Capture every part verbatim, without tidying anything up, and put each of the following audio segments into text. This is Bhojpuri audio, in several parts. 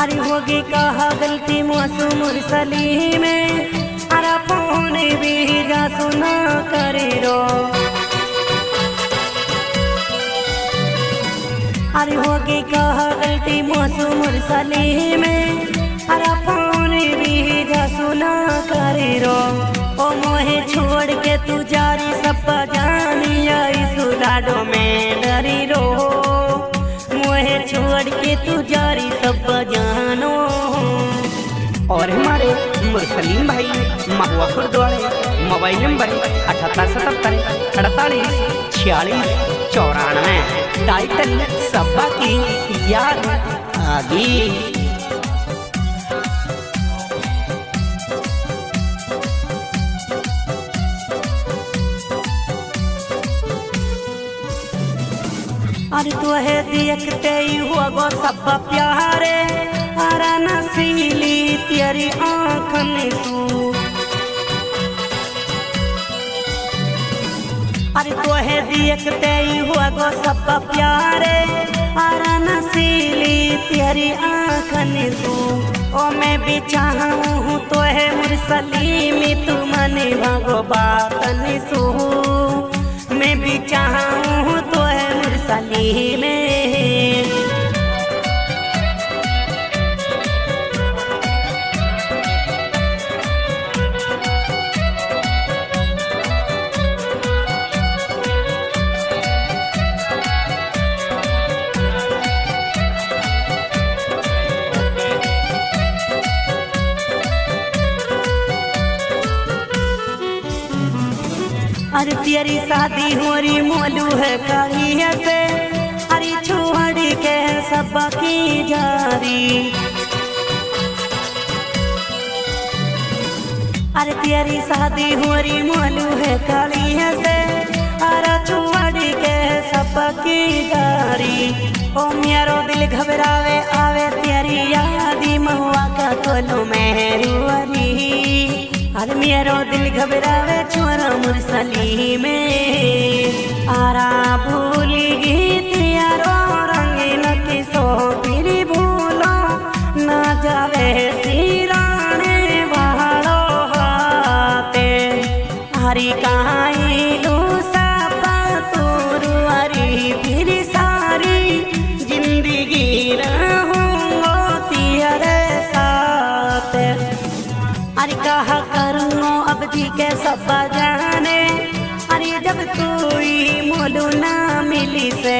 अरे होगी कहा गलती मासूम मुरसली में, अरे फोन भी जा सुना करे रो। अरे होगी कहा गलती मासूम मुरसली में, अरे फोन भी जा सुना करे रो। ओ मोहे छोड़ के तू जारी सब जानी आई सुलाडो में डरी रो। मोहे छोड़ के तू जारी सब जानो। और हमारे मुरसलीम भाई महुआ खुर्दवाड़े, मोबाइल नंबर अठहत्तर सतहत्तर अड़तालीस छियालीस चौरानवे। टाइटल सब्बा की याद आगी। अरे तू है देखते ही हुआ गो सब प्यारे, अरे नसीली तेरी आँखन तू। अरे तू है देखते ही हुआ गो सब प्यारे, अरे नसीली तेरी आँखन तू। ओ मैं भी चाहूँ तो है मुरसलीम तू मने भागो बातन सू। मैं भी चाहूँ तो है मुरसली में। अरे तेरी शादी हो रही मोलू है कहीं से, अरे छोड़ के सब की जारी। अरे तेरी शादी हो रही मोलू है कहीं से, अरे छोड़ के सब की जारी। ओ मेरो दिल घबरावे आवे तेरी यादी महुआ का तोलो मेहरुआरी। अरे मेरो दिल घबरावे छोरा मुरसली में, आरा भूली गीत यारो रंगीन किसो फिरी भूलो ना जावे सिराने भाड़ो हाथे। हरी कहाई लू सापा तुरुआरी फिर सारी जिंदगी रहूंगो तेरे साथ। अरे कहा करूँ अब जी के सब जाने, अरे जब तू ही मोलू ना मिली से।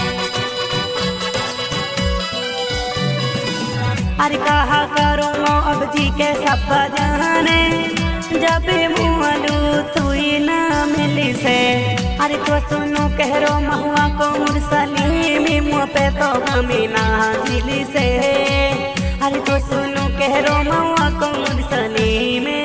अरे कहा करूँ अब जी के सब जाने, जब मोलू तू ही ना मिली से। अरे तो सुनो कह रो महुआ को मुरसली में मुँह पे तो गमी ना जिली से। अरे तो सुनो कह रो महुआ को मुरसली में।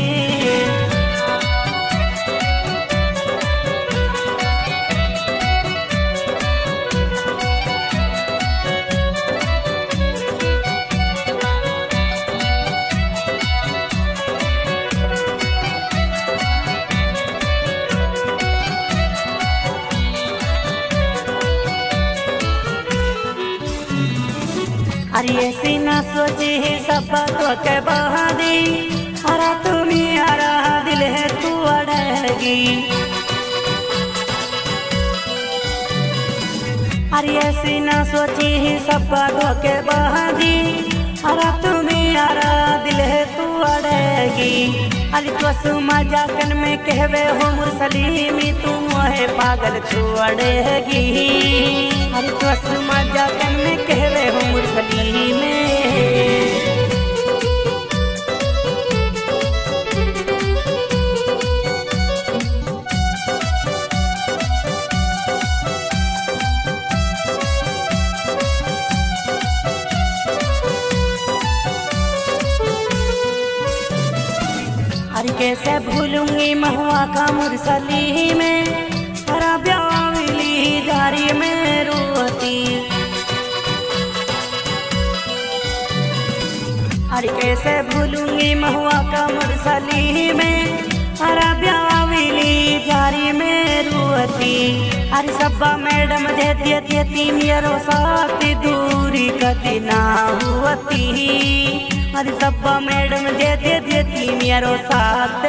अरे ऐसी ना सोचे सब तो के बहादी, अरे तुम्हें अरा दिल है तू अड़ेगी। अरे ऐसी ना सोचे सब तो के बहादी, अरे तुम्हें अरा दिल है तू अड़ेगी। अरे तो सुमा जाकन में कहवे हो मुरसली में तू मोहे पागल छोड़ेगी। अरे तो सुमा जाकन में कहवे हो मुरसली में। अरे कैसे भूलूंगी महुआ का मुरसली में, हरा ब्यावली जारी में रोती। अरे कैसे भूलूंगी महुआ का मुरसली में, अरे ब्याविली जारी में रुअती अरे सब्बा मैडम दे दे देती मेरो साथ दूरी कदी ना हुअती अरे सब्बा मैडम दे दे देती मेरो साथ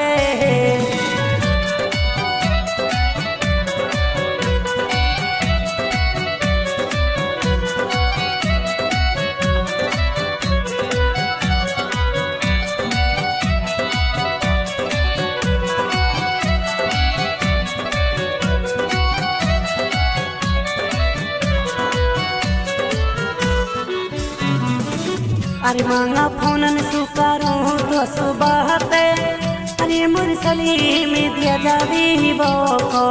अरे मांगा फोनन सुकारो तो सुबह पे अरे मुरसली में दिया जावी बोको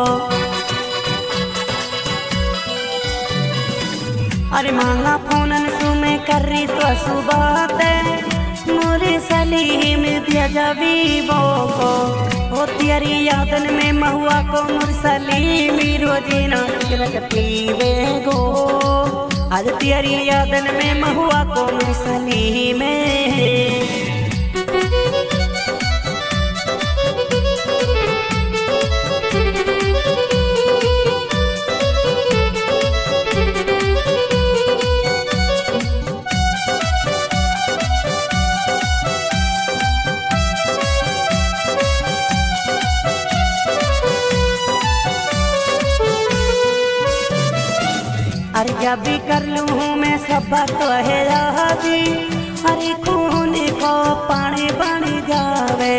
अरे मांगा फोनन सुमे करी तो सुबह पे मुरसली में दिया जावी बोको ओ तेरी यादन में महुआ को मुरसली में रोजीना रखती वे गो आज तेरी यादन में महुआ को मुरसली में अरे जब भी कर लूँ मैं सब तो है राजी अरे खून को पानी बन जावे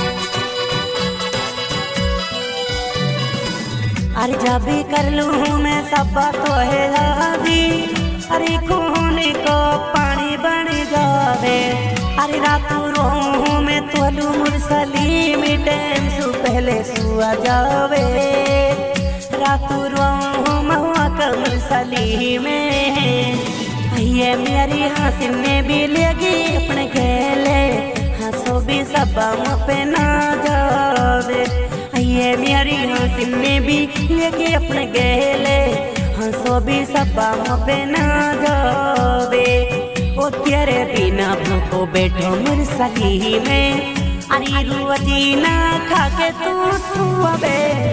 अरे जब भी कर लूँ मैं सब तो है राजी अरे खून को पानी बन जावे अरे रातों रोहूँ मैं तो लू मुरसली में टाइम सु पहले सुआ जावे रातों रोहूँ महुआ का मुरसली में ये मेरी हंसी में भी लेगी अपने खेले हंसो भी सब पे ना जावे ये मेरी हंसी में भी लेगी अपने गेले हंसो भी सब पे ना जावे ओ तेरे बिना भूखो बैठो मुरसली में अरे रोजी ना खा के तू सुबह